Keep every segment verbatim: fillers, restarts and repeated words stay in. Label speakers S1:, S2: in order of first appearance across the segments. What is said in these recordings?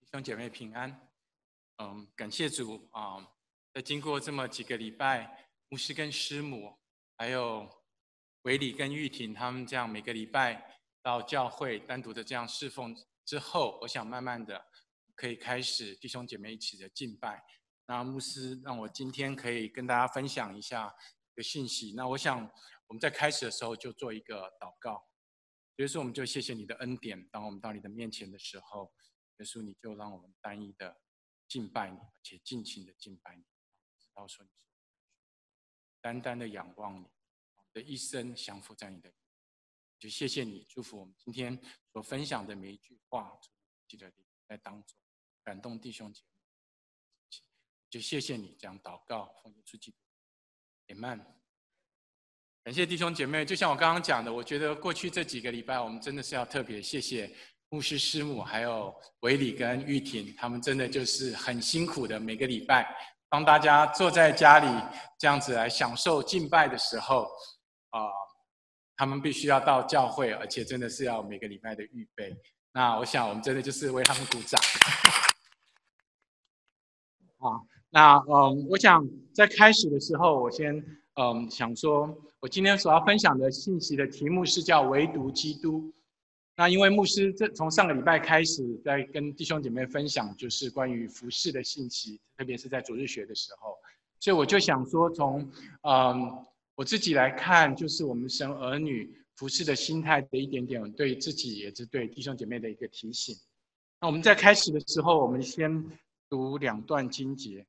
S1: 弟兄姐妹平安。嗯，感谢主啊！在经过这么几个礼拜，牧师跟师母，还有维里跟玉婷他们这样每个礼拜到教会单独的这样侍奉之后，我想慢慢的可以开始弟兄姐妹一起的敬拜。那牧师让我今天可以跟大家分享一下一个信息。那我想我们在开始的时候就做一个祷告。耶稣，我们就谢谢你的恩典，当我们到你的面前的时候，耶稣你就让我们单一的敬拜你，而且尽情的敬拜你，直到说你是单单的仰望你，我们的一生降服在你的，就谢谢你祝福我们今天所分享的每一句话，记得在当中感动弟兄姐妹，就谢谢你这样祷告，奉耶稣基督，阿们。感谢弟兄姐妹，就像我刚刚讲的，我觉得过去这几个礼拜，我们真的是要特别谢谢牧师师母，还有维里跟玉婷，他们真的就是很辛苦的，每个礼拜当大家坐在家里这样子来享受敬拜的时候，啊、呃，他们必须要到教会，而且真的是要每个礼拜的预备。那我想，我们真的就是为他们鼓掌。好，那嗯，我想在开始的时候，我先嗯想说，我今天所要分享的信息的题目是叫“唯独基督”。那因为牧师这从上个礼拜开始在跟弟兄姐妹分享，就是关于服事的信息，特别是在主日学的时候，所以我就想说，从嗯我自己来看，就是我们神儿女服事的心态的一点点，对自己也是对弟兄姐妹的一个提醒。那我们在开始的时候，我们先读两段经节。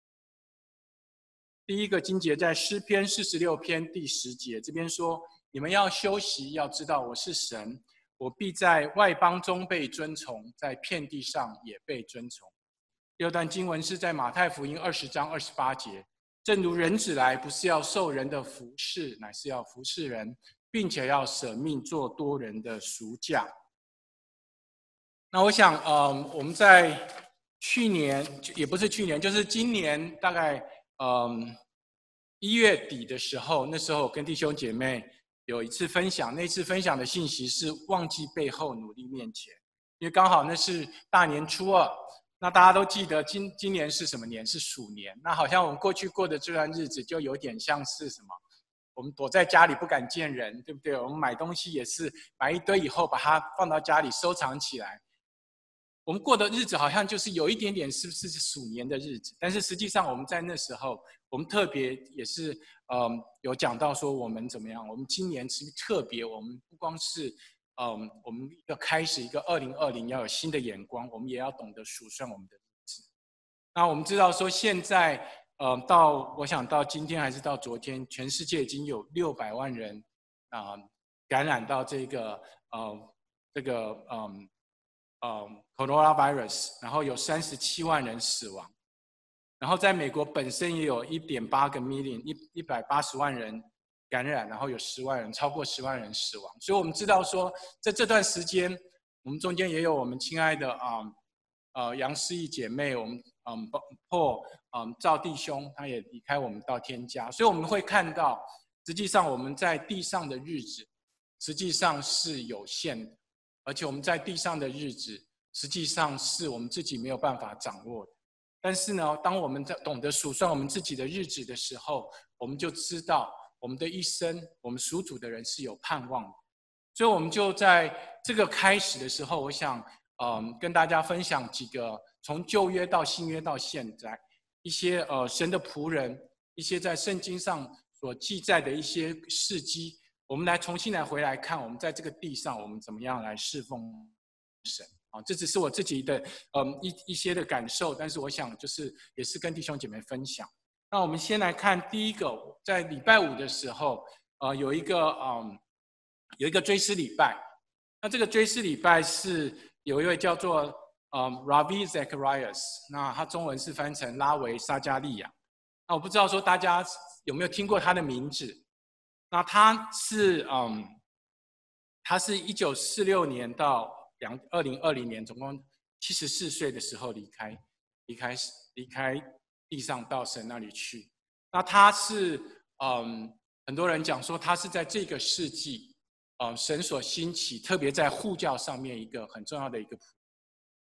S1: 第一个经节在诗篇四十六篇第十节，这边说：“你们要休息，要知道我是神，我必在外邦中被尊崇，在遍地上也被尊崇。”第二段经文是在马太福音二十章二十八节：“正如人子来，不是要受人的服事，乃是要服事人，并且要舍命做多人的赎价。”那我想，嗯，我们在去年也不是去年，就是今年大概，嗯，一月底的时候，那时候我跟弟兄姐妹有一次分享，那次分享的信息是忘记背后，努力面前，因为刚好那是大年初二，那大家都记得今今年是什么年？是鼠年。那好像我们过去过的这段日子，就有点像是什么？我们躲在家里不敢见人，对不对？我们买东西也是买一堆以后，把它放到家里收藏起来。我们过的日子好像就是有一点点是不是鼠年的日子，但是实际上我们在那时候，我们特别也是嗯有讲到说我们怎么样，我们今年是特别，我们不光是嗯我们要开始一个二零二零要有新的眼光，我们也要懂得数算我们的日子。那我们知道说现在呃到我想到今天还是到昨天，全世界已经有六百万人啊、呃、感染到这个呃这个嗯。嗯 coronavirus， 然后有三十七万人死亡，然后在美国本身也有 一点八个 million， 一百八十万人感染，然后有十万人，超过十万人死亡。所以我们知道说，在这段时间，我们中间也有我们亲爱的啊、嗯、呃杨思义姐妹，我们嗯或嗯赵弟兄，他也离开我们到天家，所以我们会看到，实际上我们在地上的日子，实际上是有限的。而且我们在地上的日子，实际上是我们自己没有办法掌握的。但是呢，当我们在懂得数算我们自己的日子的时候，我们就知道我们的一生，我们属主的人是有盼望的。所以，我们就在这个开始的时候，我想，嗯，跟大家分享几个从旧约到新约到现在一些呃神的仆人，一些在圣经上所记载的一些事迹。我们来重新来回来看，我们在这个地上，我们怎么样来侍奉神啊？这只是我自己的嗯一一些的感受，但是我想就是也是跟弟兄姐妹分享。那我们先来看第一个，在礼拜五的时候，呃，有一个嗯有一个追思礼拜。那这个追思礼拜是有一位叫做嗯 Ravi Zacharias， 那他中文是翻成拉维撒加利亚。那我不知道说大家有没有听过他的名字？那他是嗯，他是一九四六年到两二零二零年，总共七十四岁的时候离开，离开离开地上到神那里去。那他是嗯，很多人讲说他是在这个世纪，呃，神所兴起，特别在护教上面一个很重要的一个。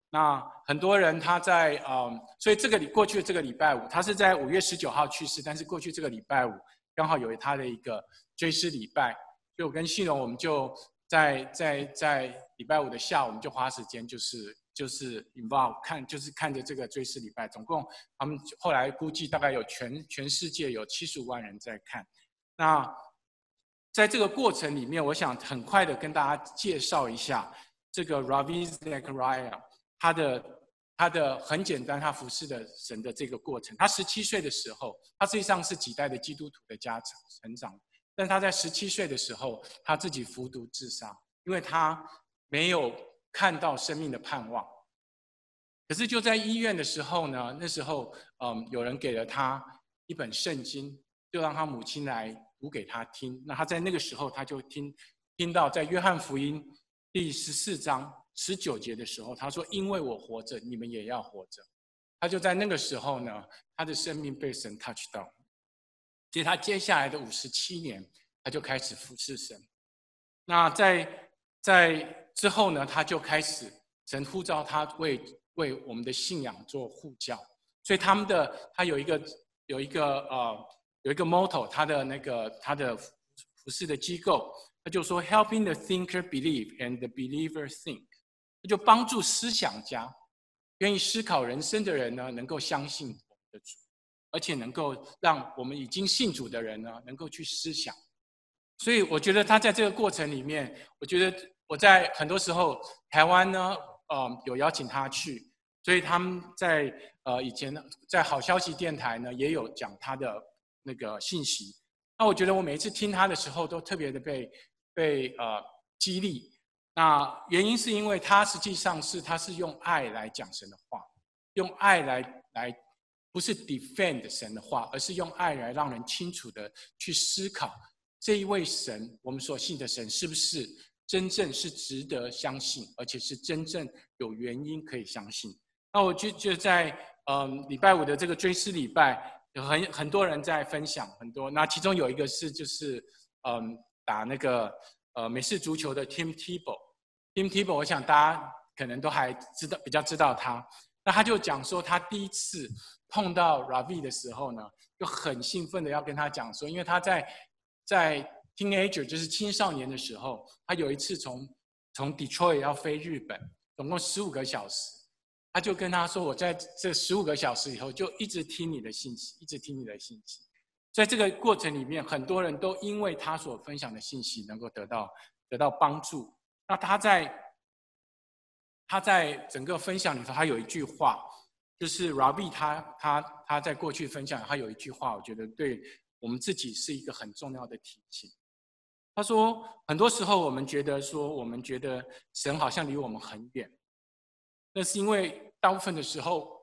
S1: 那很多人他在嗯，所以这个礼过去的这个礼拜五，他是在五月十九号去世，但是过去这个礼拜五刚好有他的一个追思礼拜，所以我跟信荣我们就在在在礼拜五的下午，我们就花时间就是就是 involve 看就是看着这个追思礼拜，总共他们后来估计大概有全全世界有七十五万人在看。那在这个过程里面，我想很快的跟大家介绍一下这个 Ravi Zachariah 他的他的很简单，他服侍的神的这个过程。他十七岁的时候，他实际上是几代的基督徒的家长成长，但他在十七岁的时候，他自己服毒自杀，因为他没有看到生命的盼望。可是就在医院的时候呢，那时候嗯，有人给了他一本圣经，就让他母亲来读给他听。那他在那个时候，他就听听到在约翰福音第十四章十九节的时候，他说：“因为我活着，你们也要活着。”他就在那个时候呢，他的生命被神 touch 到。所以他接下来的五十七年，他就开始服侍神。那在在之后呢，他就开始神呼召他为为我们的信仰做护教。所以他们的他有一个有一个呃有一个 motto， 他的那个他的服侍的机构，他就说 helping the thinker believe and the believer think， 就帮助思想家愿意思考人生的人呢，能够相信我们的主，而且能够让我们已经信主的人呢，能够去思想。所以我觉得他在这个过程里面，我觉得我在很多时候台湾呢，呃，有邀请他去，所以他们在呃以前在好消息电台呢，也有讲他的那个信息。那我觉得我每一次听他的时候，都特别的被被呃激励。那原因是因为他实际上是他是用爱来讲神的话，用爱来来不是 defend 神的话，而是用爱来让人清楚的去思考这一位神，我们所信的神是不是真正是值得相信，而且是真正有原因可以相信。那我就就在嗯礼拜五的这个追思礼拜，有很很多人在分享很多。那其中有一个是就是嗯打那个呃美式足球的 Tim Tebow。Tim Tebow， 我想大家可能都还知道比较知道他。那他就讲说，他第一次碰到 Ravi 的时候呢，就很兴奋的要跟他讲说，因为他在在 teenager 就是青少年的时候，他有一次从从 Detroit 要飞日本，总共十五个小时，他就跟他说，我在这十五个小时以后就一直听你的信息，一直听你的信息。在这个过程里面，很多人都因为他所分享的信息能够得到得到帮助。那他在他在整个分享里头，他有一句话，就是 Ravi 他他他在过去分享，他有一句话，我觉得对我们自己是一个很重要的提醒。他说，很多时候我们觉得说，我们觉得神好像离我们很远，那是因为大部分的时候，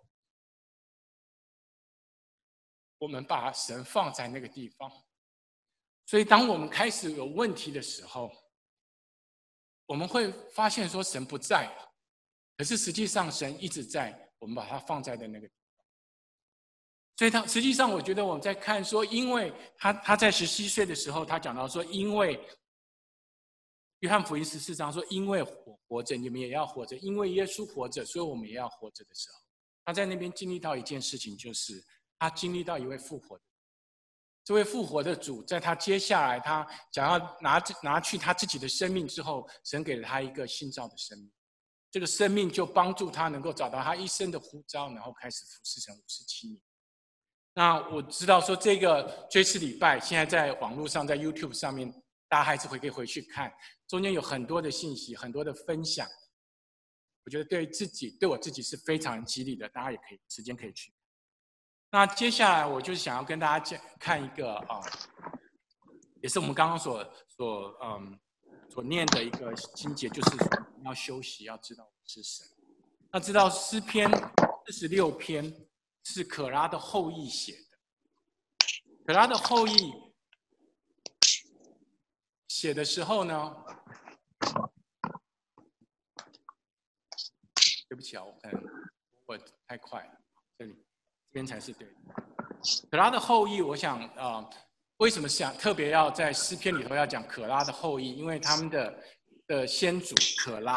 S1: 我们把神放在那个地方，所以当我们开始有问题的时候，我们会发现说神不在了，可是实际上神一直在，我们把它放在的那个地方。所以他实际上我觉得我们在看说，因为他他在十七岁的时候，他讲到说，因为约翰福音十四章说，因为我活着，你们也要活着；因为耶稣活着，所以我们也要活着的时候，他在那边经历到一件事情，就是他经历到一位复活的。这位复活的主，在他接下来他想要拿拿去他自己的生命之后，神给了他一个新造的生命。这个生命就帮助他能够找到他一生的呼召，然后开始服侍神五十七年。那我知道说这个追思礼拜现在在网络上，在 YouTube 上面，大家还是会可以回去看，中间有很多的信息，很多的分享。我觉得对自己对我自己是非常激励的，大家也可以时间可以去。那接下来我就是想要跟大家看一个啊、呃，也是我们刚刚所所嗯所念的一个经节，就是要休息，要知道我是神。那知道诗篇四十六篇是可拉的后裔写的，可拉的后裔写的时候呢，对不起啊，我可能我太快了，这里这边才是对的。可拉的后裔，我想啊、呃，为什么想特别要在诗篇里头要讲可拉的后裔？因为他们的的先祖可拉，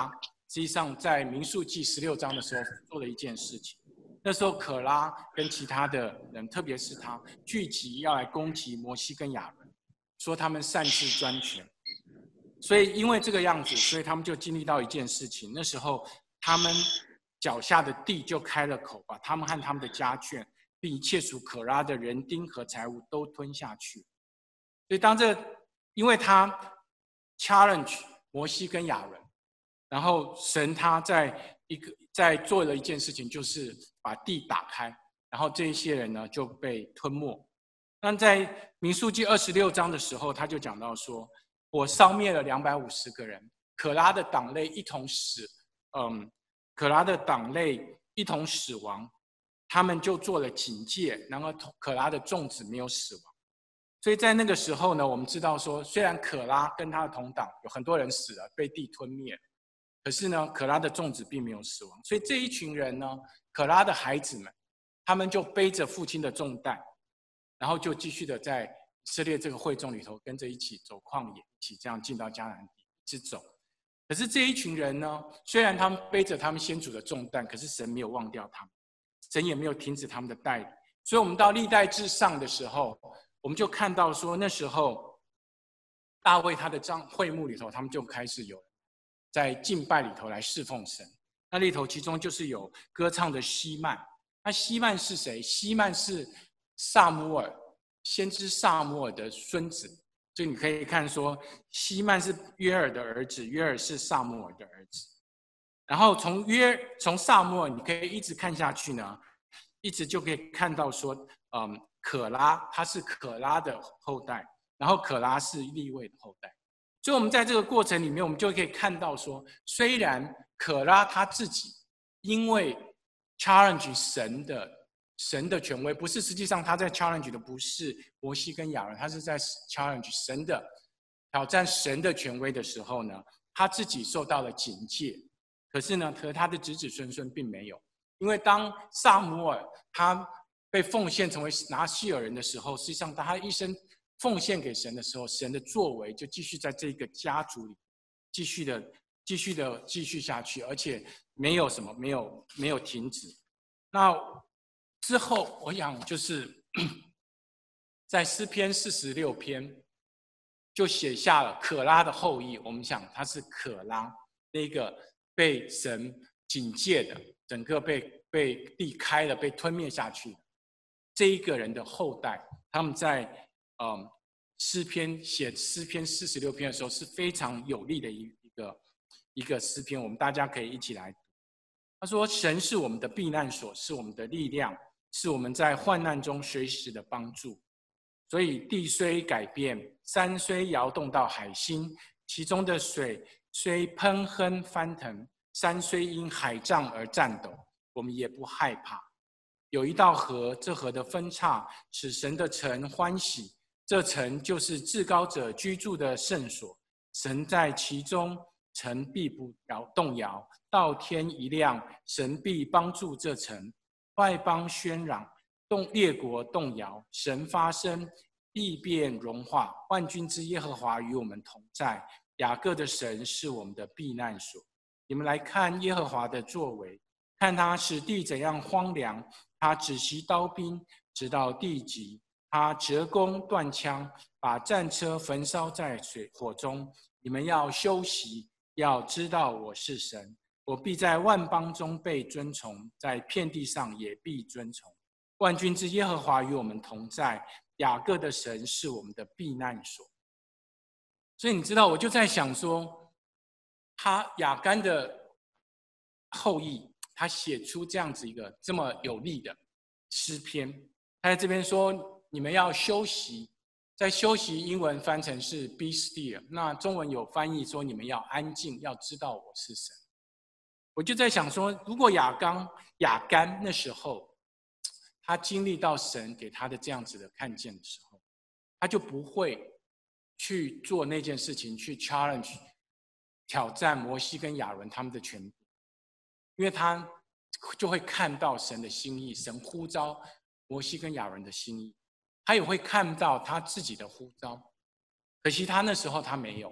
S1: 实际上在民数记十六章的时候做了一件事情。那时候可拉跟其他的人，特别是他聚集要来攻击摩西跟亚伦，说他们擅自专权。所以因为这个样子，所以他们就经历到一件事情。那时候他们脚下的地就开了口，把他们和他们的家眷，并一切属可拉的人丁和财物都吞下去。所以当这，因为他 challenge 摩西跟亚伦，然后神他在一个在做了一件事情，就是把地打开，然后这一些人呢就被吞没。那在民数记二十六章的时候，他就讲到说，火烧灭了两百五十个人，可拉的党类一同死，嗯，可拉的党类一同死亡，他们就做了警戒，然后可拉的众子没有死亡。所以在那个时候呢，我们知道说，虽然可拉跟他的同党有很多人死了，被地吞灭了，可是呢，可拉的众子并没有死亡。所以这一群人呢，可拉的孩子们，他们就背着父亲的重担，然后就继续的在以色列这个会众里头跟着一起走旷野，一起这样进到迦南地，一直走。可是这一群人呢，虽然他们背着他们先祖的重担，可是神没有忘掉他们，神也没有停止他们的带领。所以我们到历代志上的时候，我们就看到说，那时候大卫他的帐会幕里头，他们就开始有在敬拜里头来侍奉神。那里头其中就是有歌唱的希曼。那希曼是谁？希曼是撒母耳先知撒母耳的孙子。所以你可以看说，希曼是约尔的儿子，约尔是撒母耳的儿子。然后从约从撒母耳，你可以一直看下去呢，一直就可以看到说，嗯，可拉他是可拉的后代，然后可拉是利未的后代。所以我们在这个过程里面，我们就可以看到说，虽然可拉他自己因为 challenge 神的神的权威，不是实际上他在 challenge 的不是摩西跟亚伦，他是在 challenge 神的挑战神的权威的时候呢，他自己受到了警戒。可是呢，和他的子子孙孙并没有，因为当撒母耳他被奉献成为拿西尔人的时候，实际上当他一生奉献给神的时候，神的作为就继续在这个家族里继续的、继续的继续下去，而且没有什么没有没有停止。那之后，我想就是在诗篇四十六篇就写下了可拉的后裔。我们想他是可拉那个被神警戒的，整个被被地开了，被吞灭下去的这一个人的后代，他们在嗯诗篇写诗篇四十六篇的时候是非常有力的一一个一个诗篇，我们大家可以一起来读。他说：“神是我们的避难所，是我们的力量，是我们在患难中随时的帮助。所以地虽改变，山虽摇动到海心，其中的水虽喷哼翻腾，山虽因海涨而颤抖，我们也不害怕。有一道河，这河的分叉使神的城欢喜，这城就是至高者居住的圣所。神在其中，城必不摇动摇。到天一亮，神必帮助这城。外邦喧嚷，动列国动摇，神发声，地变融化。万军之耶和华与我们同在。雅各的神是我们的避难所。”你们来看耶和华的作为，看他使地怎样荒凉，他止息刀兵，直到地极。他折弓断枪，把战车焚烧在水火中。你们要休息，要知道我是神。我必在万邦中被尊崇，在遍地上也必尊崇。万军之耶和华与我们同在，雅各的神是我们的避难所。所以你知道，我就在想说，他亚干的后裔，他写出这样子一个这么有力的诗篇。他在这边说，你们要休息，在休息英文翻成是 be still， 那中文有翻译说你们要安静，要知道我是神。我就在想说，如果亚干亚干那时候他经历到神给他的这样子的看见的时候，他就不会去做那件事情，去 challenge 挑战摩西跟亚伦他们的权柄，因为他就会看到神的心意，神呼召摩西跟亚伦的心意，他也会看到他自己的呼召。可惜他那时候他没有，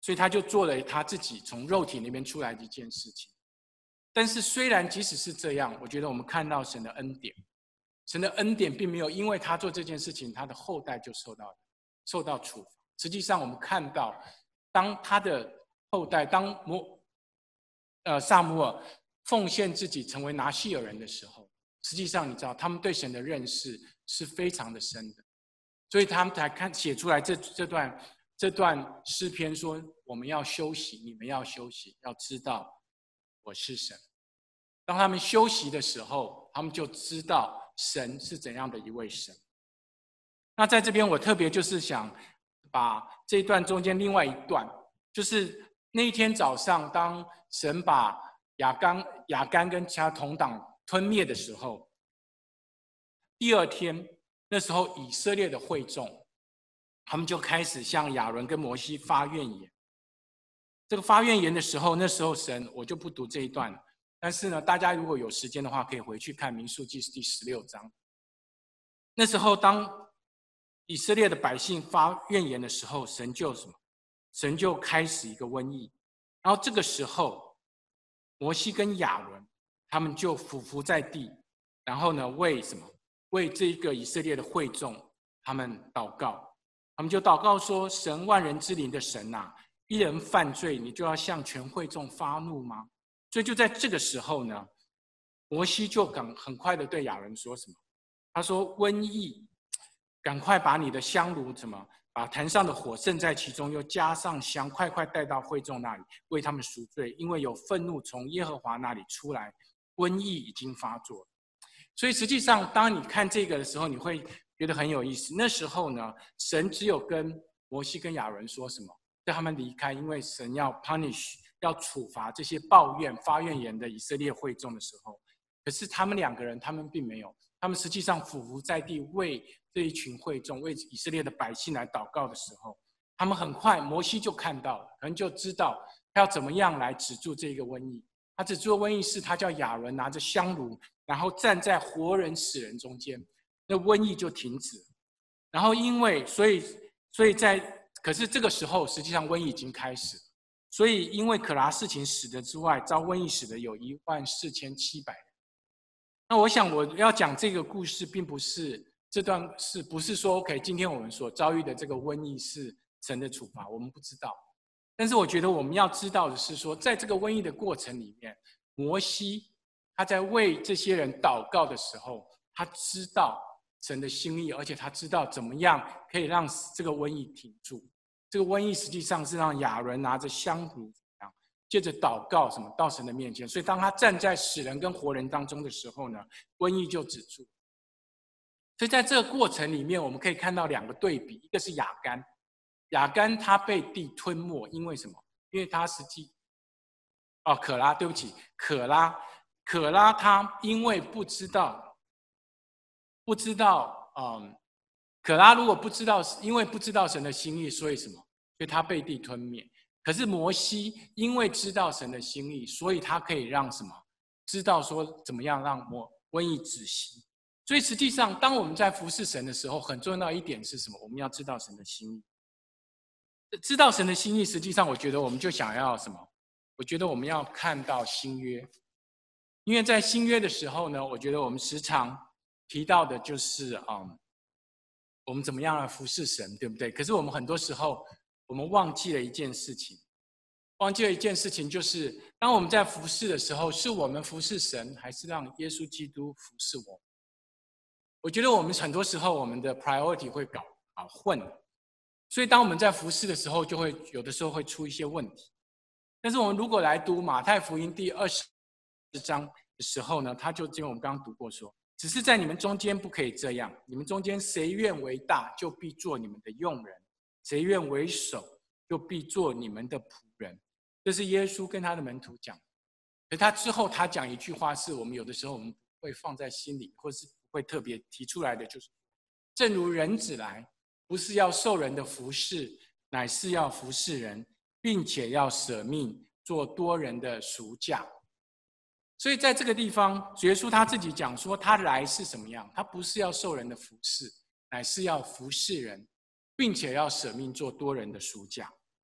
S1: 所以他就做了他自己从肉体那边出来的一件事情。但是虽然即使是这样，我觉得我们看到神的恩典，神的恩典并没有因为他做这件事情，他的后代就受到受到处罚。实际上我们看到，当他的后代，当摩呃撒母耳奉献自己成为拿细尔人的时候，实际上你知道他们对神的认识是非常的深的，所以他们才看写出来这这段这段诗篇说，我们要休息，你们要休息，要知道我是神。当他们休息的时候，他们就知道神是怎样的一位神。那在这边我特别就是想把这一段中间另外一段，就是那一天早上，当神把亚干亚干跟其他同党吞灭的时候，第二天那时候以色列的会众，他们就开始向亚伦跟摩西发怨言。这个发怨言的时候，那时候神我就不读这一段了，但是呢，大家如果有时间的话，可以回去看民数记第十六章。那时候当以色列的百姓发怨言的时候，神就什么？神就开始一个瘟疫。然后这个时候，摩西跟亚伦他们就俯伏在地，然后呢，为什么？为这个以色列的会众他们祷告。他们就祷告说：神万人之灵的神啊，一人犯罪，你就要向全会众发怒吗？所以就在这个时候呢，摩西就很很快的对亚伦说什么？他说：瘟疫，赶快把你的香炉怎么？把坛上的火盛在其中，又加上香，快快带到会众那里，为他们赎罪，因为有愤怒从耶和华那里出来，瘟疫已经发作。所以实际上，当你看这个的时候，你会觉得很有意思。那时候呢，神只有跟摩西跟亚伦说什么，让他们离开，因为神要 punish， 要处罚这些抱怨、发怨言的以色列会众的时候，可是他们两个人，他们并没有，他们实际上俯伏在地为这一群会众，为以色列的百姓来祷告的时候，他们很快，摩西就看到了，可能就知道他要怎么样来止住这个瘟疫。他止住的瘟疫是，他叫亚伦拿着香炉，然后站在活人死人中间，那瘟疫就停止。然后因为，所以，所以在，可是这个时候，实际上瘟疫已经开始了。所以因为可拉事情死的之外，遭瘟疫死的有一万四千七百人。那我想我要讲这个故事，并不是这段是不是说 OK， 今天我们所遭遇的这个瘟疫是神的处罚，我们不知道。但是我觉得我们要知道的是说，在这个瘟疫的过程里面，摩西他在为这些人祷告的时候，他知道神的心意，而且他知道怎么样可以让这个瘟疫停住。这个瘟疫实际上是让亚伦拿着香炉，接着祷告什么到神的面前。所以当他站在死人跟活人当中的时候呢，瘟疫就止住。所以在这个过程里面，我们可以看到两个对比，一个是亚干，亚干他被地吞没，因为什么？因为他实际，哦，可拉，对不起，可拉，可拉他因为不知道，不知道，嗯，可拉如果不知道，因为不知道神的心意，所以什么？所以他被地吞灭。可是摩西因为知道神的心意，所以他可以让什么？知道说怎么样让瘟疫止息。所以实际上，当我们在服侍神的时候，很重要一点是什么？我们要知道神的心意。知道神的心意，实际上我觉得我们就想要什么？我觉得我们要看到新约，因为在新约的时候呢，我觉得我们时常提到的就是嗯，我们怎么样来服侍神，对不对？可是我们很多时候，我们忘记了一件事情，忘记了一件事情，就是当我们在服侍的时候，是我们服侍神，还是让耶稣基督服侍我们？我觉得我们很多时候我们的 priority 会搞搞混，所以当我们在服侍的时候，就会有的时候会出一些问题。但是我们如果来读马太福音第二十章的时候呢，他就因为我们刚刚读过说，只是在你们中间不可以这样，你们中间谁愿为大，就必做你们的用人；谁愿为首，就必做你们的仆人。这是耶稣跟他的门徒讲。可他之后他讲一句话，是我们有的时候我们会放在心里，或是会特别提出来的，就是正如人子来，不是要受人的服侍，乃是要服侍人，并且要舍命做多人的赎价。所以在这个地方，耶稣他自己讲说，他来是什么样？他不是要受人的服侍，乃是要服侍人，并且要舍命做多人的赎价。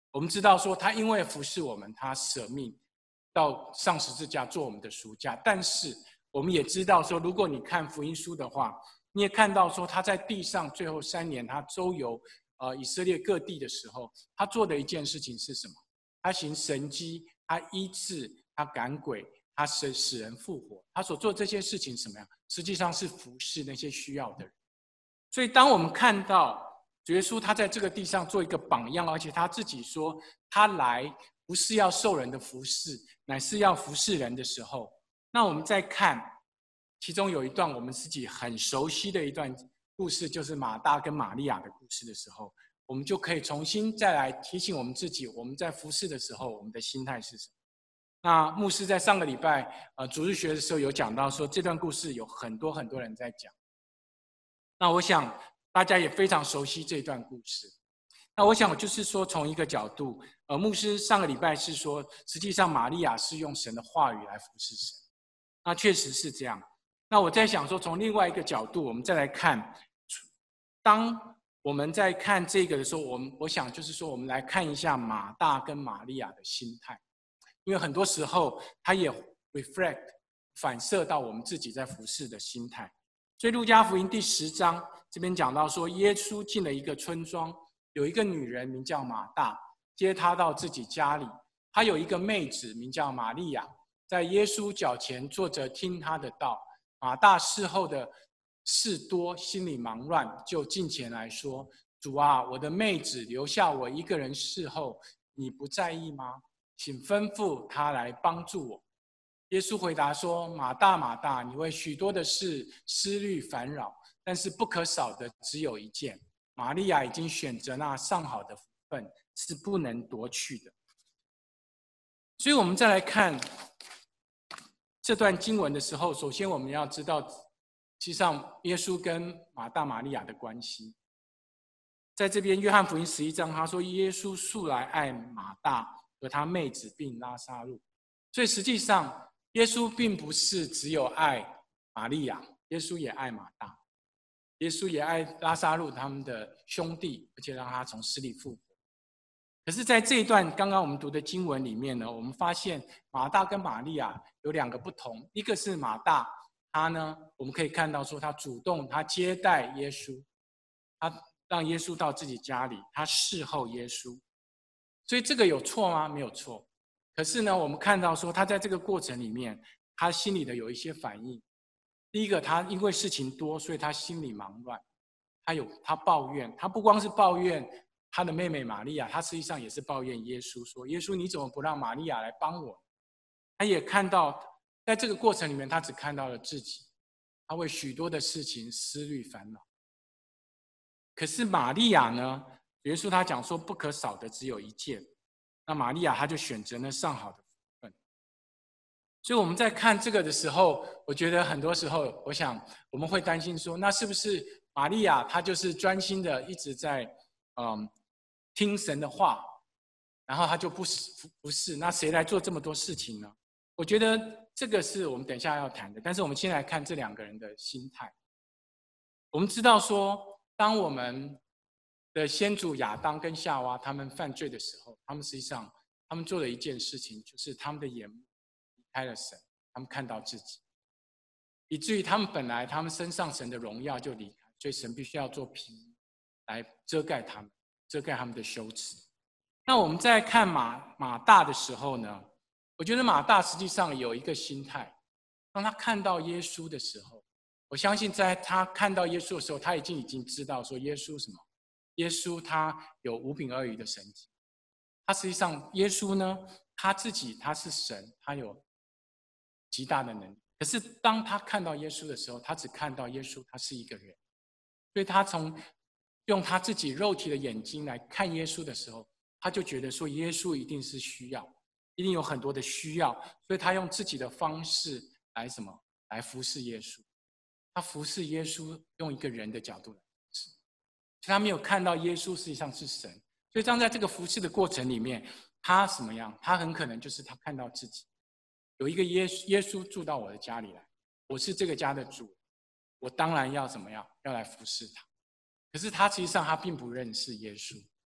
S1: 我们知道说他因为服侍我们，他舍命到上十字架做我们的赎价。但是我们也知道说，如果你看福音书的话，你也看到说他在地上最后三年，他周游呃以色列各地的时候，他做的一件事情是什么？他行神迹，他医治，他赶鬼，他使使人复活。他所做这些事情什么样？实际上是服侍那些需要的人。所以当我们看到主耶稣他在这个地上做一个榜样，而且他自己说他来不是要受人的服侍，乃是要服侍人的时候，那我们再看其中有一段我们自己很熟悉的一段故事，就是马大跟玛利亚的故事的时候，我们就可以重新再来提醒我们自己，我们在服侍的时候我们的心态是什么。那牧师在上个礼拜呃主日学的时候有讲到说，这段故事有很多很多人在讲，那我想大家也非常熟悉这段故事。那我想就是说，从一个角度，呃，牧师上个礼拜是说，实际上玛利亚是用神的话语来服侍神，那确实是这样。那我在想说，从另外一个角度，我们再来看，当我们在看这个的时候，我们我想就是说，我们来看一下马大跟玛利亚的心态，因为很多时候它也 reflect 反射到我们自己在服侍的心态。所以路加福音第十章这边讲到说，耶稣进了一个村庄，有一个女人名叫马大，接他到自己家里。她有一个妹子名叫玛利亚，在耶稣脚前坐着听他的道。马大事后的事多，心里忙乱，就近前来说：“主啊，我的妹子留下我一个人侍候，你不在意吗？请吩咐她来帮助我。”耶稣回答说：“马大，马大，你为许多的事思虑烦扰，但是不可少的只有一件。玛利亚已经选择那上好的福分，是不能夺去的。”所以我们再来看这段经文的时候，首先我们要知道，实际上耶稣跟马大、玛利亚的关系。在这边约翰福音十一章，他说耶稣素来爱马大和他妹子并拉撒路。所以实际上耶稣并不是只有爱玛利亚，耶稣也爱马大，耶稣也爱拉撒路他们的兄弟，而且让他从死里复活。可是在这一段刚刚我们读的经文里面呢，我们发现马大跟玛利亚有两个不同。一个是马大，他呢我们可以看到说他主动他接待耶稣，他让耶稣到自己家里，他侍候耶稣。所以这个有错吗？没有错。可是呢我们看到说他在这个过程里面，他心里的有一些反应。第一个，他因为事情多，所以他心里忙乱，他有他抱怨，他不光是抱怨他的妹妹玛利亚，他实际上也是抱怨耶稣说：“耶稣，你怎么不让玛利亚来帮我？”他也看到，在这个过程里面，他只看到了自己，他为许多的事情思虑烦恼。可是玛利亚呢？耶稣他讲说，不可少的只有一件。那玛利亚她就选择了上好的福分。所以我们在看这个的时候，我觉得很多时候，我想我们会担心说，那是不是玛利亚她就是专心的一直在嗯听神的话，然后她就不是不是？那谁来做这么多事情呢？我觉得这个是我们等一下要谈的。但是我们先来看这两个人的心态。我们知道说，当我们的先祖亚当跟夏娃他们犯罪的时候，他们实际上他们做了一件事情，就是他们的眼目离开了神，他们看到自己，以至于他们本来他们身上神的荣耀就离开，所以神必须要做皮来遮盖他们，遮盖他们的羞耻。那我们在看马马大的时候呢，我觉得马大实际上有一个心态，当他看到耶稣的时候，我相信在他看到耶稣的时候，他已经已经知道说耶稣什么？耶稣他有五饼二鱼的神迹。他实际上耶稣呢，他自己他是神，他有极大的能力。可是当他看到耶稣的时候，他只看到耶稣他是一个人，所以他从用他自己肉体的眼睛来看耶稣的时候，他就觉得说耶稣一定是需要，一定有很多的需要，所以他用自己的方式来什么？来服侍耶稣。他服侍耶稣用一个人的角度来服侍，所以他没有看到耶稣实际上是神。所以当在这个服侍的过程里面，他什么样？他很可能就是他看到自己有一个耶稣，耶稣住到我的家里来，我是这个家的主，我当然要怎么样？要来服侍他。可是他实际上他并不认识耶稣，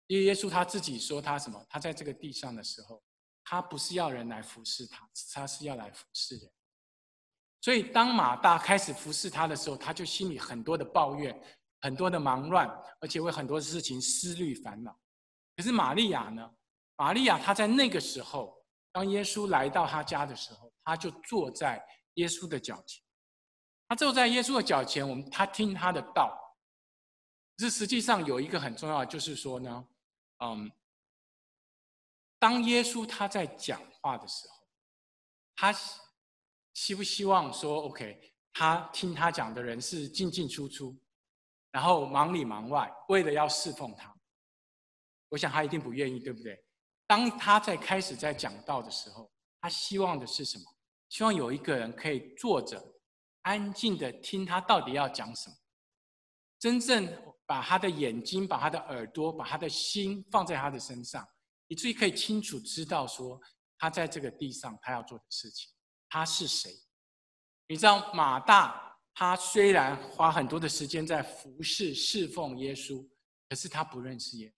S1: 因为耶稣他自己说他什么？他在这个地上的时候，他不是要人来服侍他，他是要来服侍人。所以当马大开始服侍他的时候，他就心里很多的抱怨，很多的忙乱，而且为很多事情思虑烦恼。可是玛利亚呢？玛利亚她在那个时候，当耶稣来到她家的时候，她就坐在耶稣的脚前。她坐在耶稣的脚前，我们她听他的道。可是实际上有一个很重要的，就是说呢，嗯，当耶稣他在讲话的时候，他希不希望说 ，OK， 他听他讲的人是进进出出，然后忙里忙外，为了要侍奉他？我想他一定不愿意，对不对？当他在开始在讲道的时候，他希望的是什么？希望有一个人可以坐着，安静的听他到底要讲什么，真正把他的眼睛、把他的耳朵、把他的心放在他的身上，以至于可以清楚知道说，他在这个地上他要做的事情，他是谁？你知道马大他虽然花很多的时间在服侍侍奉耶稣，可是他不认识耶稣。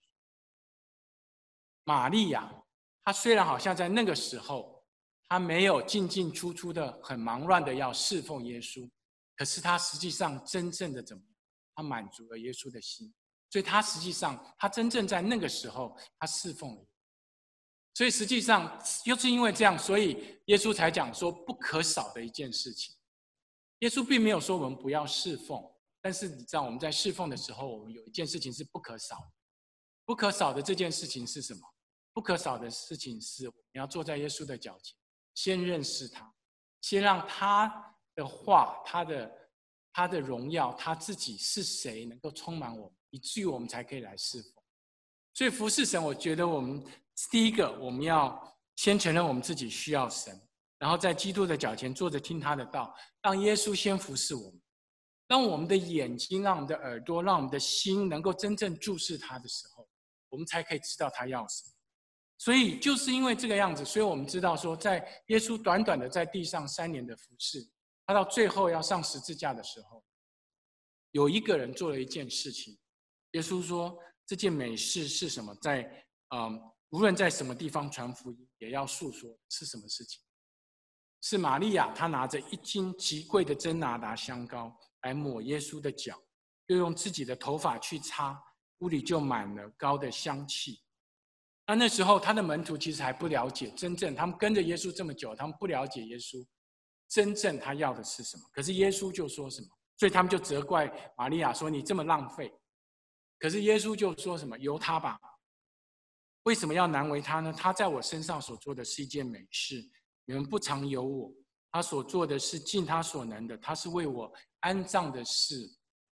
S1: 玛利亚，她虽然好像在那个时候，她没有进进出出的很忙乱的要侍奉耶稣，可是她实际上真正的怎么样？她满足了耶稣的心，所以她实际上，她真正在那个时候，她侍奉了。所以实际上，就是因为这样，所以耶稣才讲说不可少的一件事情。耶稣并没有说我们不要侍奉，但是你知道我们在侍奉的时候，我们有一件事情是不可少的。不可少的这件事情是什么？不可少的事情是，我们要坐在耶稣的脚前，先认识他，先让他的话、他的他的荣耀、他自己是谁，能够充满我们，以至于我们才可以来侍奉。所以服侍神，我觉得我们第一个，我们要先承认我们自己需要神，然后在基督的脚前坐着听他的道，让耶稣先服侍我们，让我们的眼睛、让我们的耳朵、让我们的心能够真正注视他的时候，我们才可以知道他要什么。所以就是因为这个样子，所以我们知道说，在耶稣短短的在地上三年的服侍，他到最后要上十字架的时候，有一个人做了一件事情。耶稣说，这件美事是什么？在嗯，无论在什么地方传福音，也要诉说是什么事情？是玛利亚，她拿着一斤极贵的真拿达香膏来抹耶稣的脚，又用自己的头发去擦，屋里就满了膏的香气。那那时候他的门徒其实还不了解真正，他们跟着耶稣这么久，他们不了解耶稣真正他要的是什么。可是耶稣就说什么，所以他们就责怪玛利亚说，你这么浪费。可是耶稣就说什么，由他吧。为什么要难为他呢？他在我身上所做的是一件美事，你们不常有我。他所做的是尽他所能的，他是为我安葬的事，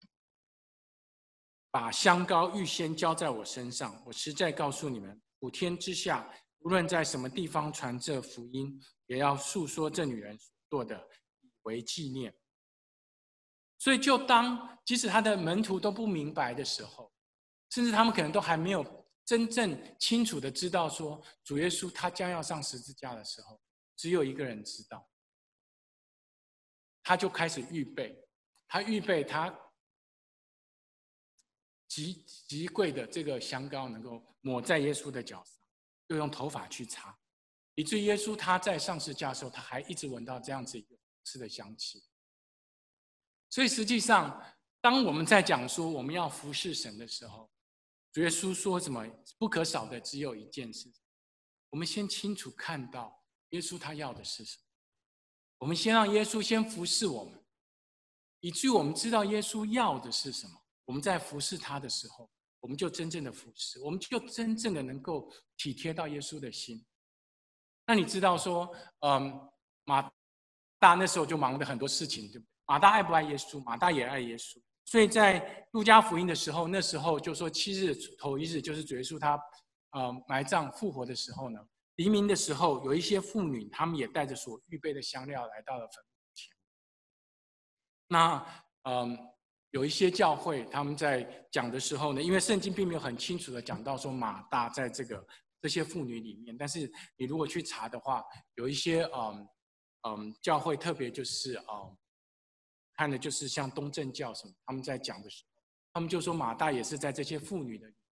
S1: 把香膏预先浇在我身上。我实在告诉你们，普天之下，无论在什么地方传这福音，也要述说这女人所做的，以为纪念。所以就当即使他的门徒都不明白的时候，甚至他们可能都还没有真正清楚的知道说，主耶稣他将要上十字架的时候，只有一个人知道。他就开始预备，他预备他极极贵的这个香膏能够抹在耶稣的脚上，又用头发去擦，以至于耶稣他在上十字架的时候，他还一直闻到这样子一个吃的香气。所以实际上，当我们在讲说我们要服侍神的时候，主耶稣说什么？不可少的只有一件事。我们先清楚看到耶稣他要的是什么。我们先让耶稣先服侍我们，以至于我们知道耶稣要的是什么。我们在服侍他的时候，我们就真正的服侍，我们就真正的能够体贴到耶稣的心。那你知道说，嗯，马大那时候就忙着很多事情，对不对？马大爱不爱耶稣？马大也爱耶稣。所以在路加福音的时候，那时候就说七日头一日就是主耶稣他呃埋葬复活的时候呢，黎明的时候有一些妇女，她们也带着所预备的香料来到了坟墓前。那嗯，有一些教会他们在讲的时候呢，因为圣经并没有很清楚的讲到说马大在这个这些妇女里面，但是你如果去查的话，有一些嗯嗯教会特别就是嗯。看的就是像东正教什么，他们在讲的时候，他们就说马大也是在这些妇女的里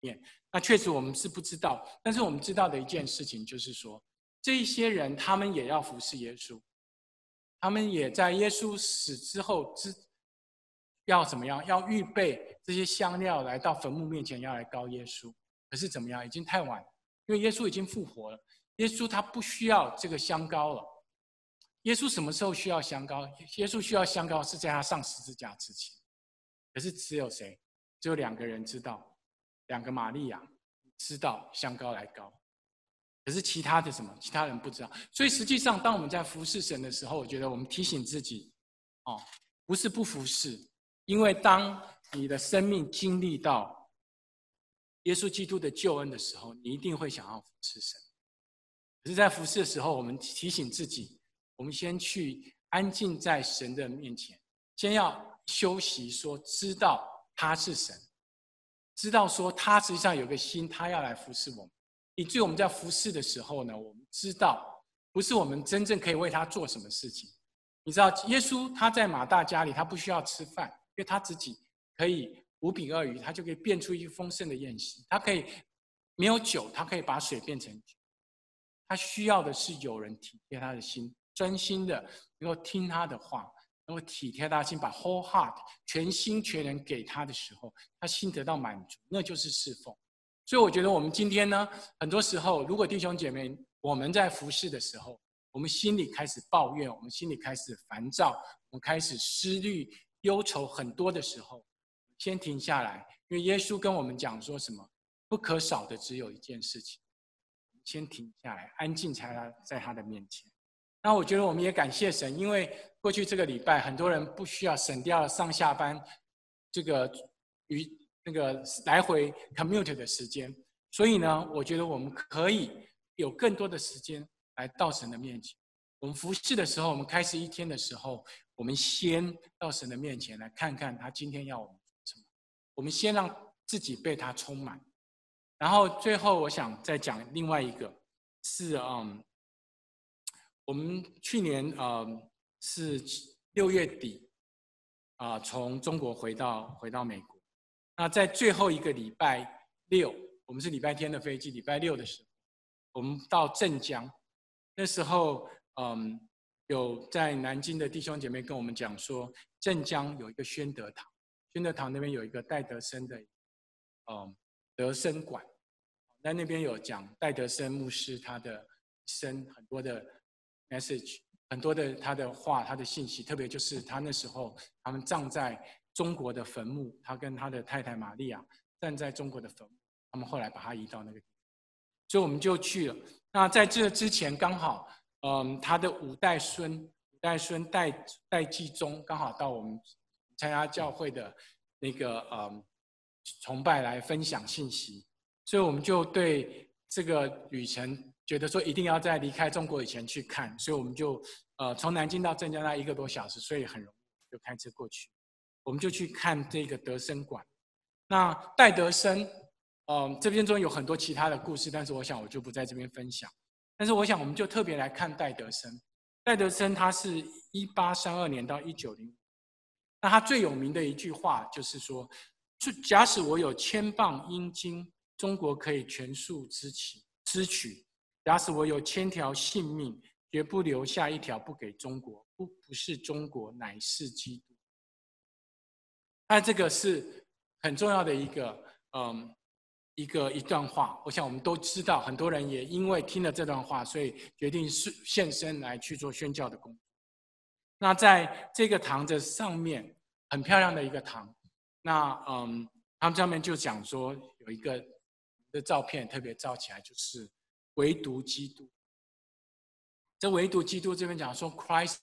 S1: 面。那确实我们是不知道，但是我们知道的一件事情就是说，这一些人他们也要服侍耶稣，他们也在耶稣死之后之要怎么样？要预备这些香料来到坟墓面前，要来膏耶稣。可是怎么样？已经太晚了，因为耶稣已经复活了。耶稣他不需要这个香膏了。耶稣什么时候需要香膏？耶稣需要香膏是在他上十字架之前。可是只有谁？只有两个人知道，两个玛利亚知道香膏来膏。可是其他的什么？其他人不知道。所以实际上，当我们在服侍神的时候，我觉得我们提醒自己，哦，不是不服侍，因为当你的生命经历到耶稣基督的救恩的时候，你一定会想要服侍神。可是，在服侍的时候，我们提醒自己，我们先去安静在神的面前，先要休息，说知道他是神，知道说他实际上有个心，他要来服侍我们。以至于我们在服侍的时候呢，我们知道不是我们真正可以为他做什么事情。你知道，耶稣他在马大家里，他不需要吃饭，因为他自己可以五饼二鱼，他就可以变出一个丰盛的宴席。他可以没有酒，他可以把水变成酒。他需要的是有人体贴他的心，专心的能够听他的话，能够体贴他的心，把 whole heart 全心全人给他的时候，他心得到满足，那就是侍奉。所以我觉得我们今天呢，很多时候，如果弟兄姐妹我们在服侍的时候，我们心里开始抱怨，我们心里开始烦躁，我们开始思虑、忧愁很多的时候，先停下来，因为耶稣跟我们讲说什么？不可少的只有一件事情。先停下来，安静才在他的面前。那我觉得我们也感谢神，因为过去这个礼拜，很多人不需要省掉了上下班这个与那个来回 commute 的时间，所以呢，我觉得我们可以有更多的时间来到神的面前。我们服侍的时候，我们开始一天的时候，我们先到神的面前来看看他今天要我们做什么。我们先让自己被他充满。然后最后，我想再讲另外一个，是嗯，我们去年嗯是六月底啊、呃，从中国回到回到美国。那在最后一个礼拜六，我们是礼拜天的飞机，礼拜六的时候，我们到镇江。那时候嗯，有在南京的弟兄姐妹跟我们讲说，镇江有一个宣德堂，宣德堂那边有一个戴德生的嗯德生馆。在那边有讲戴德生牧师他的生很多的 message， 很多的他的话，他的信息，特别就是他那时候他们葬在中国的坟墓，他跟他的太太玛利亚站在中国的坟墓，他们后来把他移到那个地方，所以我们就去了。那在这之前刚好，嗯，他的五代孙五代孙戴戴继宗刚好到我们参加教会的那个嗯崇拜来分享信息。所以我们就对这个旅程觉得说一定要在离开中国以前去看，所以我们就呃从南京到镇江大概一个多小时，所以很容易就开车过去。我们就去看这个德生馆。那戴德生，嗯、呃，这边中有很多其他的故事，但是我想我就不在这边分享。但是我想我们就特别来看戴德生。戴德生他是一八三二年到一九零五，那他最有名的一句话就是说：假使我有千磅阴金，中国可以全数支取；支取，假使我有千条性命，绝不留下一条不给中国。不，不是中国，乃是基督。那这个是很重要的一个，嗯，一个一段话。我想我们都知道，很多人也因为听了这段话，所以决定献身来去做宣教的工作。那在这个堂的上面，很漂亮的一个堂。那嗯，他们上面就讲说有一个的照片特别照起来，就是唯独基督。这唯独基督这边讲说 Christ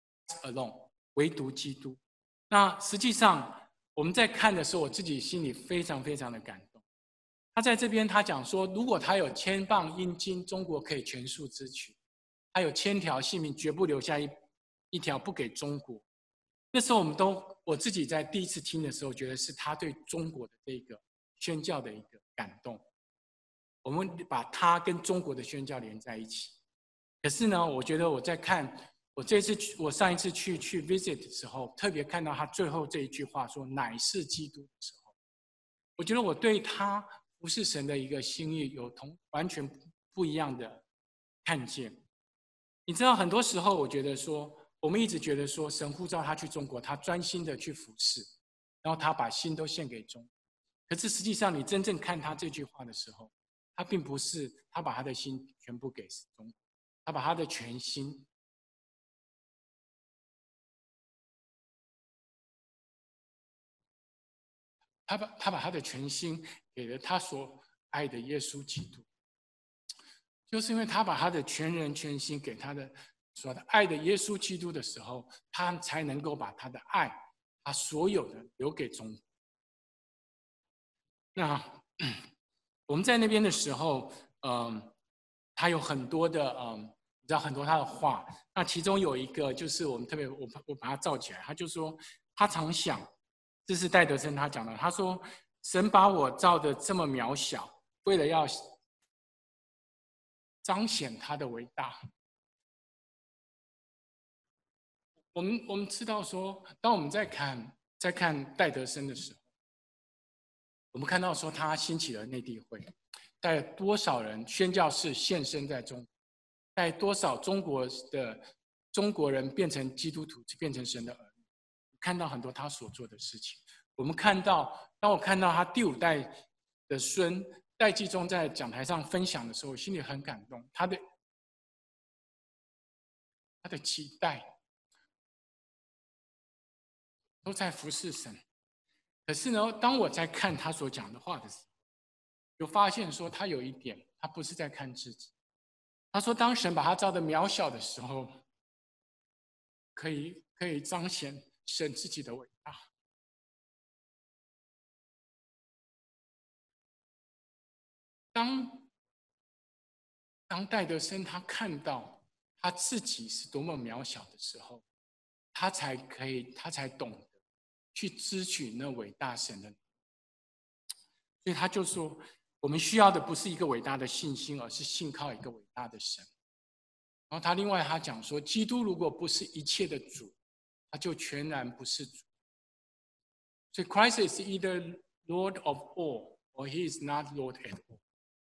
S1: alone， 唯独基督。那实际上我们在看的时候，我自己心里非常非常的感动。他在这边他讲说，如果他有千磅阴金，中国可以全数支取；他有千条性命，绝不留下一一条不给中国。那时候我们都，我自己在第一次听的时候，觉得是他对中国的这个宣教的一个感动。我们把他跟中国的宣教连在一起。可是呢，我觉得我在看，我这次去，我上一次去去 visit 的时候，特别看到他最后这一句话说“乃是基督”的时候，我觉得我对他不是神的一个心意，有同完全不一样的看见。你知道，很多时候我觉得说，我们一直觉得说，神呼召他去中国，他专心的去服侍，然后他把心都献给中国。可是实际上，你真正看他这句话的时候，他并不是他把他的心全部给中国，他把他的全心。他把他把他的全心给了他所爱的耶稣基督，就是因为他把他的全人全心给他的所爱的耶稣基督的时候，他才能够把他的爱，他所有的留给中国。那我们在那边的时候，嗯，他有很多的嗯，你知道很多他的话。那其中有一个就是我们特别我我把它照起来，他就说他常想。这是戴德生他讲的，他说：“神把我造的这么渺小，为了要彰显他的伟大。”我们我们知道说，当我们在看在看戴德生的时候，我们看到说他兴起了内地会，带多少人宣教士现身在中国，带多少中国的中国人变成基督徒，变成神的儿女，看到很多他所做的事情。我们看到，当我看到他第五代的孙戴季忠在讲台上分享的时候，我心里很感动。他的他的期待都在服侍神，可是呢，当我在看他所讲的话的时候，就发现说他有一点，他不是在看自己。他说，当神把他造的渺小的时候，可以可以彰显神自己的伟大。当当戴德生他看到他自己是多么渺小的时候，他才可以，他才懂得去支取那伟大神的。所以他就说，我们需要的不是一个伟大的信心，而是信靠一个伟大的神。然后他另外他讲说，基督如果不是一切的主，他就全然不是主。所以 Christ is either Lord of all, or he is not Lord at all。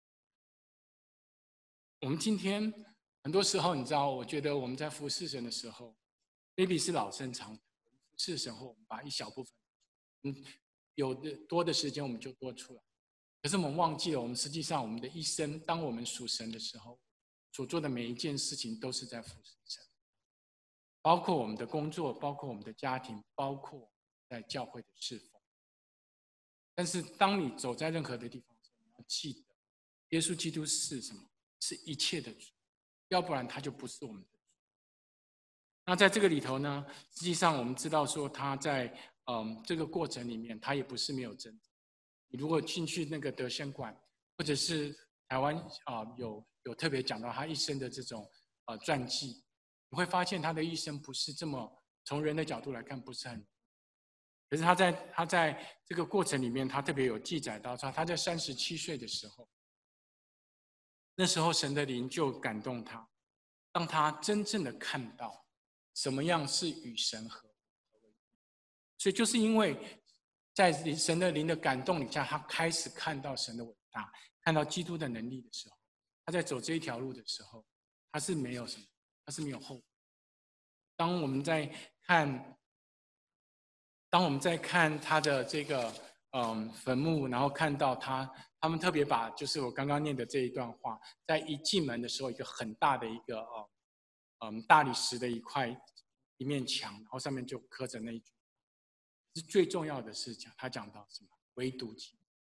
S1: 我们今天很多时候，你知道，我觉得我们在服侍神的时候 ，maybe 是老生常谈，服侍神后，我们把一小部分，嗯，有的多的时间我们就多出来。可是我们忘记了，我们实际上我们的一生，当我们属神的时候，所做的每一件事情都是在服侍神，包括我们的工作，包括我们的家庭，包括在教会的侍奉。但是当你走在任何的地方，你要记得，耶稣基督是什么？是一切的主，要不然他就不是我们的主。那在这个里头呢，实际上我们知道说他在嗯这个过程里面，他也不是没有挣扎。你如果进去那个德生馆，或者是台湾啊、呃、有有特别讲到他一生的这种呃传记，你会发现他的一生不是这么从人的角度来看不是很。可是他在他在这个过程里面，他特别有记载到说他在三十七岁的时候。那时候神的灵就感动他，让他真正的看到什么样是与神合。所以就是因为在神的灵的感动底下，他开始看到神的伟大，看到基督的能力的时候，他在走这一条路的时候，他是没有什么，他是没有后悔。当我们在看，当我们在看他的这个嗯坟墓，然后看到他。他们特别把就是我刚刚念的这一段话，在一进门的时候，一个很大的一个呃嗯大理石的一块一面墙，然后上面就刻着那一句。是最重要的是讲他讲到什么？唯独基督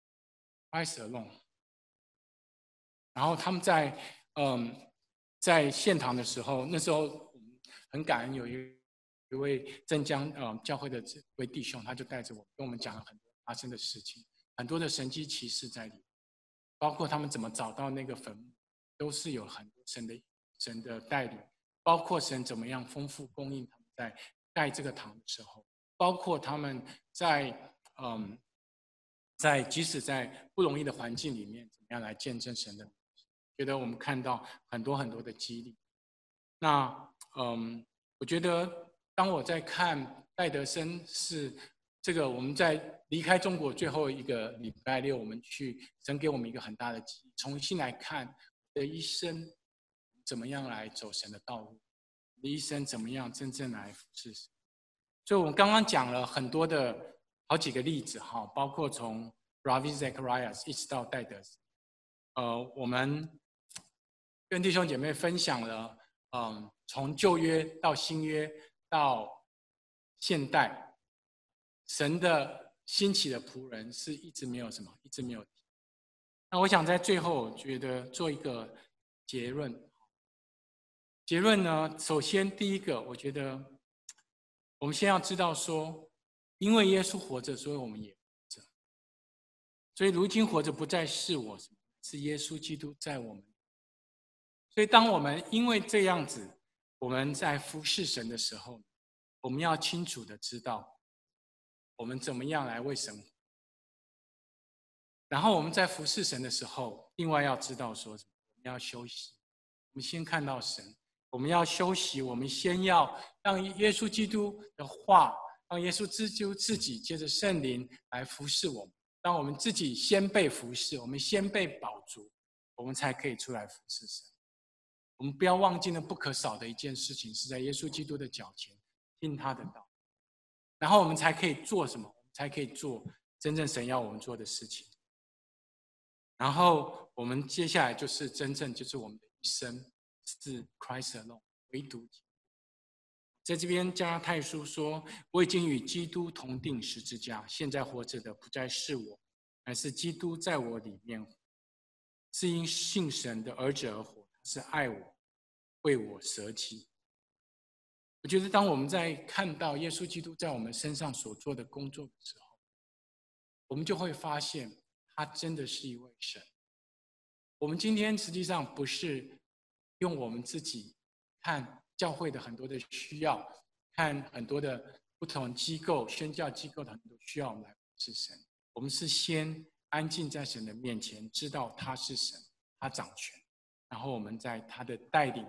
S1: ，Christ alone。然后他们在嗯在献堂的时候，那时候我们很感恩有一一位镇江呃教会的这位弟兄，他就带着我跟我们讲了很多发生的事情。很多的神迹奇事在里面，包括他们怎么找到那个坟墓，都是有很多神的神的带领，包括神怎么样丰富供应他们在盖这个堂的时候，包括他们在嗯在即使在不容易的环境里面，怎么样来见证神的，觉得我们看到很多很多的激励。那嗯，我觉得当我在看戴德生是这个我们在离开中国最后一个礼拜六，我们去，神给我们一个很大的机会，重新来看我的一生怎么样来走神的道路，我的一生怎么样真正来服侍神。所以我们刚刚讲了很多的好几个例子哈，包括从 Ravi Zacharias 一直到戴德，呃，我们跟弟兄姐妹分享了，嗯，从旧约到新约到现代，神的兴起的仆人是一直没有什么，一直没有。那我想在最后觉得做一个结论。结论呢，首先第一个，我觉得我们先要知道说，因为耶稣活着，所以我们也活着。所以如今活着不再是我，是耶稣基督在我们。所以当我们因为这样子，我们在服侍神的时候，我们要清楚的知道，我们怎么样来为神活。然后我们在服侍神的时候，另外要知道说，我们要休息。我们先看到神，我们要休息，我们先要让耶稣基督的话，让耶稣基督自己借着圣灵来服侍我们。让我们自己先被服侍，我们先被保足，我们才可以出来服侍神。我们不要忘记了不可少的一件事情，是在耶稣基督的脚前听他的道，然后我们才可以做什么？我们才可以做真正神要我们做的事情。然后我们接下来就是真正就是我们的一生是 Christ alone， 唯独。在这边加拉太书说，我已经与基督同定十字架，现在活着的不再是我，乃是基督在我里面活，是因信神的儿子而活，是爱我，为我舍己。我觉得当我们在看到耶稣基督在我们身上所做的工作的时候，我们就会发现他真的是一位神。我们今天实际上不是用我们自己看教会的很多的需要，看很多的不同机构宣教机构的很多需要，我们来服侍神。我们是先安静在神的面前，知道他是神，他掌权，然后我们在他的带领。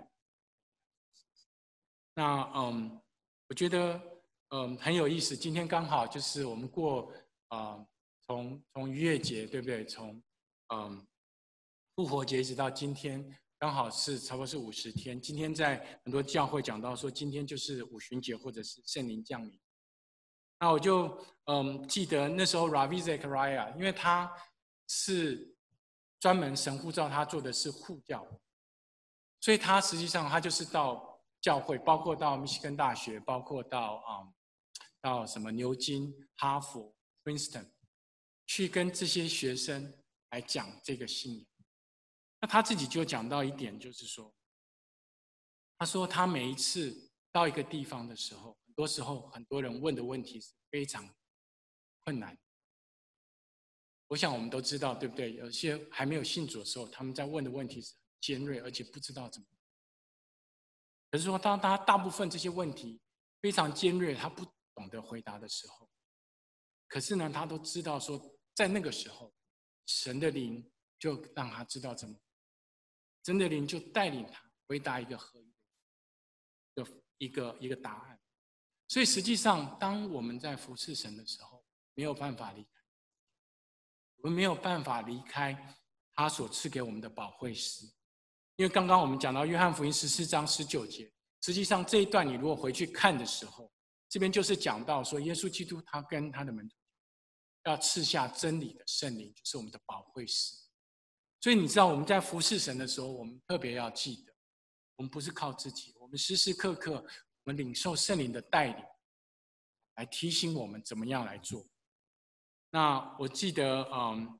S1: 那嗯，我觉得嗯很有意思。今天刚好就是我们过啊、呃、从从逾越节，对不对？从嗯复活节一直到今天，刚好是差不多是五十天。今天在很多教会讲到说，今天就是五旬节或者是圣灵降临。那我就嗯记得那时候 Ravi Zachariah， 因为他是专门神呼召他做的是护教，所以他实际上他就是到教会，包括到密西根大学，包括到啊、嗯、到什么牛津、哈佛、Princeton， 去跟这些学生来讲这个信仰。那他自己就讲到一点，就是说，他说他每一次到一个地方的时候，很多时候很多人问的问题是非常困难。我想我们都知道，对不对？有些还没有信主的时候，他们在问的问题是很尖锐，而且不知道怎么。可是说，当他大部分这些问题非常尖锐，他不懂得回答的时候，可是呢，他都知道说，在那个时候，神的灵就让他知道怎么，神的灵就带领他回答一个合一的一个一个答案。所以实际上，当我们在服侍神的时候，没有办法离开，我们没有办法离开他所赐给我们的保惠师。因为刚刚我们讲到约翰福音十四章十九节，实际上这一段你如果回去看的时候，这边就是讲到说，耶稣基督他跟他的门徒要赐下真理的圣灵，就是我们的保惠师。所以你知道我们在服侍神的时候，我们特别要记得，我们不是靠自己，我们时时刻刻我们领受圣灵的带领，来提醒我们怎么样来做。那我记得，嗯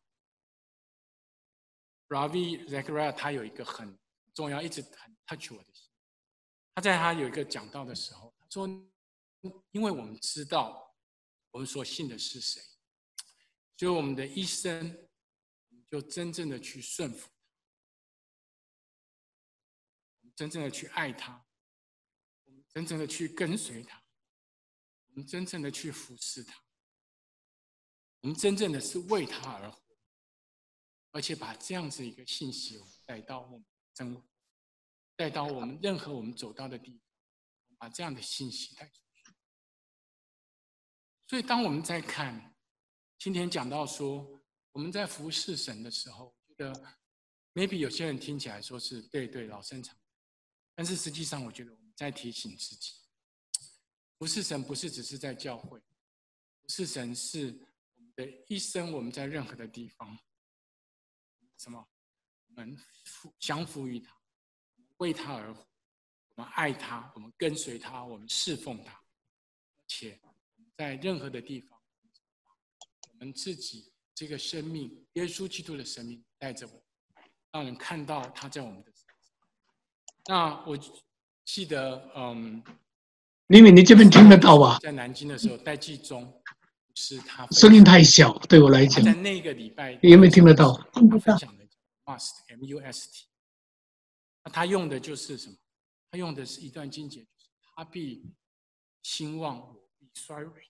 S1: ，Ravi Zachariah 他有一个很重要，一直很 touch 我的心。他在他有一个讲道的时候，他说：“因为我们知道我们所信的是谁，所以我们的一生就真正的去顺服他，真正的去爱他，我们真正的去跟随他，我们真正的去服侍他，我们真正的是为他而活，而且把这样子一个信息带到我们生活，带到我们任何我们走到的地方，把这样的信息带出去。 所以当我们在看今天讲到说我们在服侍神的时候，觉得 maybe 有些人听起来说是对对老生常谈，但是实际上我觉得我们在提醒自己，服侍神不是只是在教会，服侍神是我们的一生，我们在任何的地方，什么？我们降服于他，为他而活，我们爱他，我们跟随他，我们侍奉他，而且在任何的地方，我们自己这个生命，耶稣基督的生命带着我，让人看到他在我们的身上。那我记得，嗯，
S2: 李敏，你这边听得到吧？
S1: 在南京的时候，戴季中是他
S2: 声音太小，对我来讲。
S1: 在那个礼拜，
S2: 有没有听得到？
S1: 他分享的 must M U S T， 那他用的就是什么？他用的是一段经节，就是他必兴旺，我必衰微。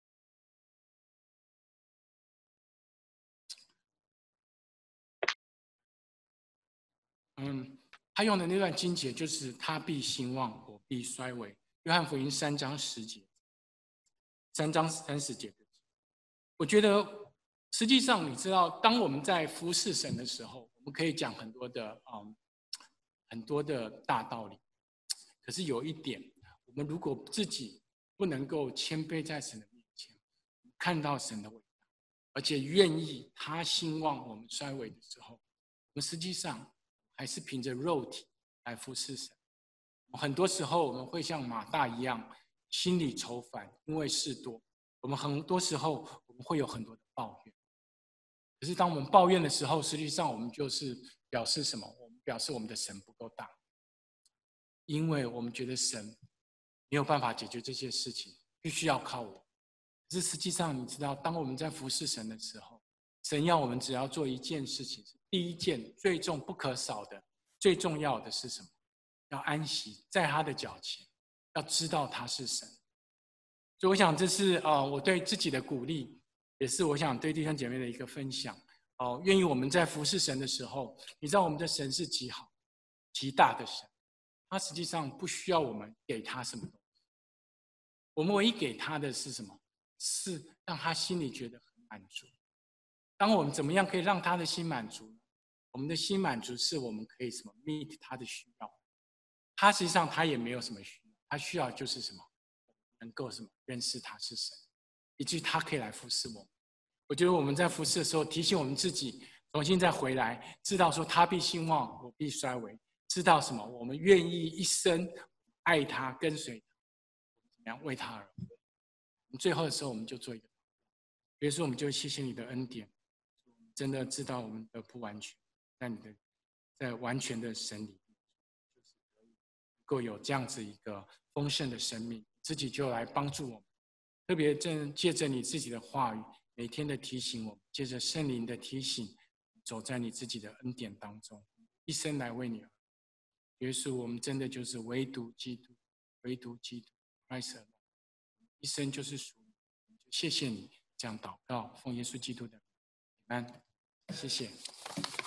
S1: 嗯，他用的那段经节就是他必兴旺，我必衰微。约翰福音三章十节，三章三十节。我觉得实际上你知道，当我们在服侍神的时候，我们可以讲很多的嗯很多的大道理。可是有一点，我们如果自己不能够谦卑在神的面前，看到神的伟大，而且愿意他兴旺我们衰微的时候，我们实际上还是凭着肉体来服侍神。很多时候我们会像马大一样，心里愁烦，因为事多。我们很多时候我们会有很多的抱怨。可是当我们抱怨的时候，实际上我们就是表示什么？我们表示我们的神不够大，因为我们觉得神没有办法解决这些事情，必须要靠我。可是实际上你知道，当我们在服侍神的时候，神要我们只要做一件事情，第一件最重不可少的最重要的是什么？要安息在他的脚前，要知道他是神。所以我想这是呃我对自己的鼓励，也是我想对弟兄姐妹的一个分享。哦、呃，愿意我们在服侍神的时候，你知道我们的神是极好极大的神，他实际上不需要我们给他什么东西，我们唯一给他的是什么？是让他心里觉得很满足。当我们怎么样可以让他的心满足？我们的心满足是我们可以什么 meet 他的需要。他实际上他也没有什么需要，他需要就是什么，能够什么认识他是神，以至于他可以来服侍我们。我觉得我们在服侍的时候，提醒我们自己重新再回来，知道说他必兴旺，我必衰微。知道什么？我们愿意一生爱他，跟随他，怎么样为他而活。最后的时候，我们就做一个，比如说，我们就谢谢你的恩典，真的知道我们的不完全，在你的在完全的神里。够有这样子一个丰盛的生命，自己就来帮助我们。特别正借着你自己的话语，每天的提醒我们，借着圣灵的提醒，走在你自己的恩典当中，一生来为你而活。耶稣，我们真的就是唯独基督，唯独基督 ，Christ alone， 一生就是属你。谢谢你这样祷告，奉耶稣基督的名，阿们。谢谢。